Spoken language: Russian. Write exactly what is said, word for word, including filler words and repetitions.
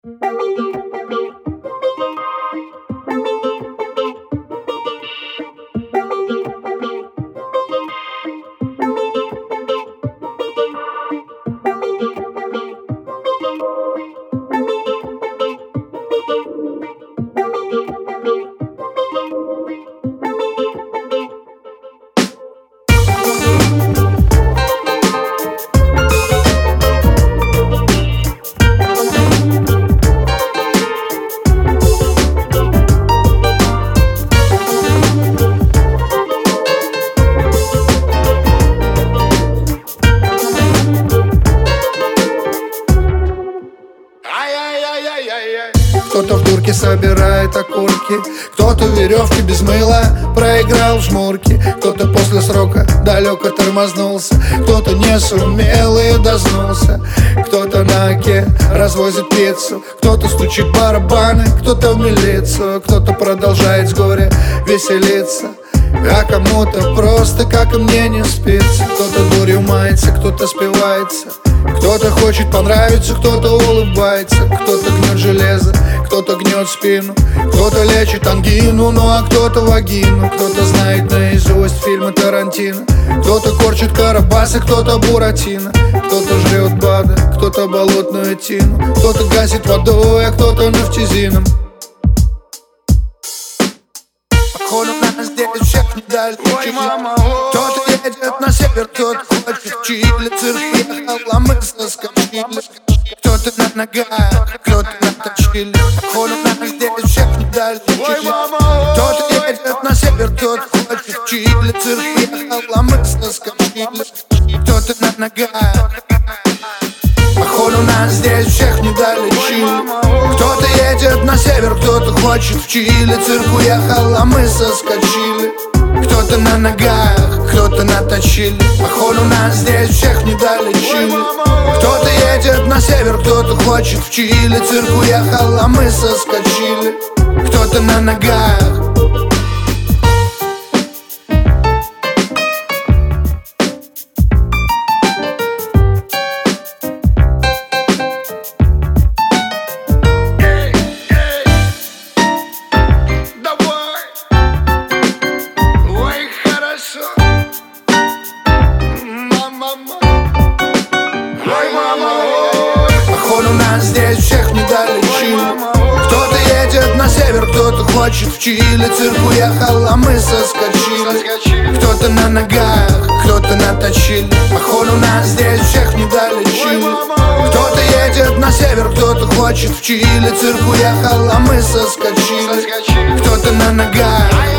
Кто-то в дурке собирает окурки, кто-то веревки без мыла проиграл в жмурки, кто-то после срока далеко тормознулся, кто-то не сумел и дознулся, кто-то на оке развозит пиццу, кто-то стучит барабаны, кто-то в милицию, кто-то продолжает с горя веселиться, а кому-то просто, как и мне, не спится. Кто-то дурью мается, кто-то спивается, кто-то хочет понравиться, кто-то улыбается, кто-то гнет железо, кто-то гнет спину, кто-то лечит ангину, ну а кто-то вагину, кто-то знает наизусть фильмы Тарантино, кто-то корчит карабасы, кто-то буратино, кто-то жрет БАДы, кто-то болотную тину, кто-то гасит водой, а кто-то нефтизином. Походу нас здесь всех не дали. Кто-то едет на север, кто-то хочет в Чили, цирк ехал, а мы соскочили. Кто-то на ногах, кто-то наточили. Походу нас здесь всех не дали. Кто-то едет на север, кто-то хочет в Чили, цирк ехал, а мы соскочили. Кто-то на ногах. Походу нас здесь всех не долечили. Кто-то едет на север, кто-то хочет в Чили, цирк уехал, а мы соскочили. Кто-то на ногах, кто-то наточили. Походу нас здесь всех не долечили. Кто-то едет на север, кто-то хочет в Чили, цирк уехал, а мы соскочили. Кто-то на ногах. Здесь всех не долечили. Кто-то едет на север, кто-то хочет в Чили, цирк уехал, а мы соскочили. Кто-то на ногах, кто-то наточили. Походу нас здесь всех не долечили. Кто-то едет на север, кто-то хочет в Чили, цирк уехал, а мы соскочили. Кто-то на ногах.